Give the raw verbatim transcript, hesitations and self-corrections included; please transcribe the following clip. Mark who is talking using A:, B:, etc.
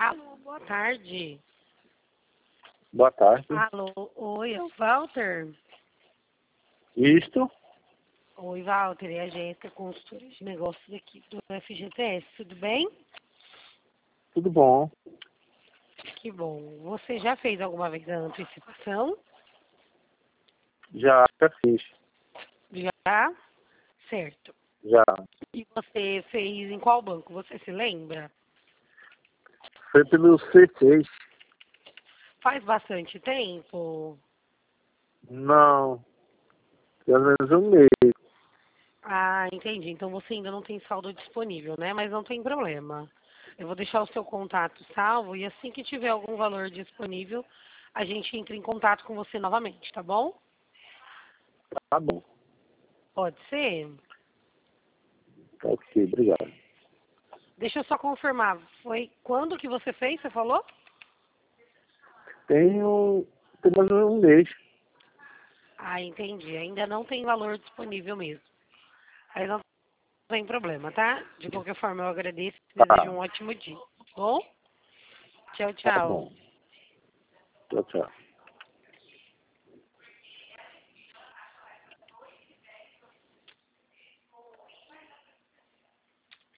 A: Alô, boa tarde.
B: Boa tarde.
A: Alô, oi, é o Walter?
B: Isto?
A: Oi, Walter, é a Jéssica, consultora de negócios aqui do F G T S, tudo bem?
B: Tudo bom.
A: Que bom. Você já fez alguma vez a antecipação?
B: Já, já fiz.
A: Já? Certo.
B: Já.
A: E você fez em qual banco? Você se lembra?
B: Foi pelo C seis.
A: Faz bastante tempo?
B: Não. Pelo menos um mês.
A: Ah, entendi. Então você ainda não tem saldo disponível, né? Mas não tem problema. Eu vou deixar o seu contato salvo e assim que tiver algum valor disponível, a gente entra em contato com você novamente, tá bom?
B: Tá bom.
A: Pode ser?
B: Tá ok, obrigado.
A: Deixa eu só confirmar. Foi quando que você fez, você falou?
B: Tenho pelo menos um mês.
A: Ah, entendi. Ainda não tem valor disponível mesmo. Aí não tem problema, tá? De qualquer forma, eu agradeço e desejo
B: Tá.
A: um ótimo dia. Bom? Tchau,
B: Tá
A: tchau.
B: bom. Tchau, tchau.